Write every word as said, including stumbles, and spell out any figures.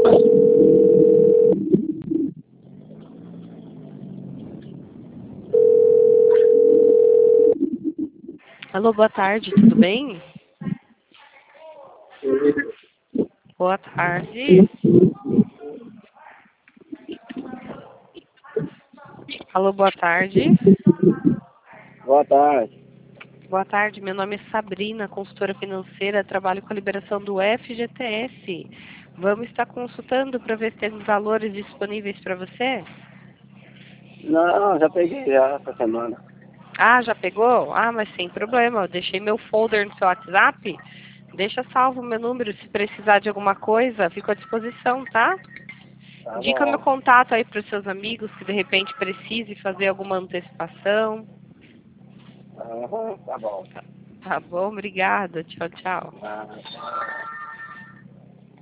Alô, boa tarde, tudo bem? Boa tarde. Alô, boa tarde. Boa tarde. Boa tarde, meu nome é Sabrina, consultora financeira, trabalho com a liberação do F G T S. Vamos estar consultando para ver se tem valores disponíveis para você? Não, já peguei já essa semana. Ah, já pegou? Ah, mas sem problema, eu deixei meu folder no seu WhatsApp. Deixa salvo o meu número, se precisar de alguma coisa, fico à disposição, tá? Tá Indica meu bom. contato aí para os seus amigos que de repente precise fazer alguma antecipação. Aham, tá bom. Tá bom, obrigada. Tchau, tchau. Ah,